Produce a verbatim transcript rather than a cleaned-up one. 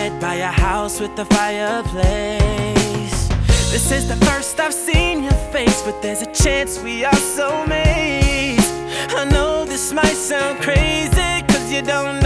By a house with a fireplace. This is the first I've seen your face, but there's a chance we are soulmates. I know this might sound crazy, cause you don't